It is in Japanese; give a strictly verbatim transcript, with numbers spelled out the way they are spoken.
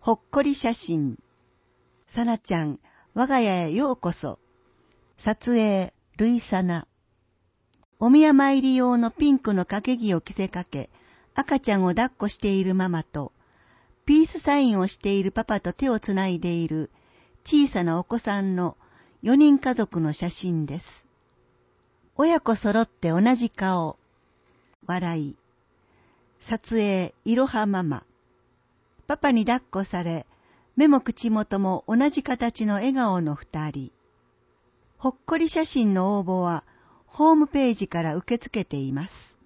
ほっこり写真。さなちゃん、我が家へようこそ。撮影、ルイサナ。お宮参り用のピンクの掛け着を着せかけ、赤ちゃんを抱っこしているママと、ピースサインをしているパパと手をつないでいる小さなお子さんのよにん家族の写真です。親子揃って同じ顔。笑い。撮影、いろはママ。パパに抱っこされ、目も口元も同じ形の笑顔の二人。ほっこり写真の応募はホームページから受け付けています。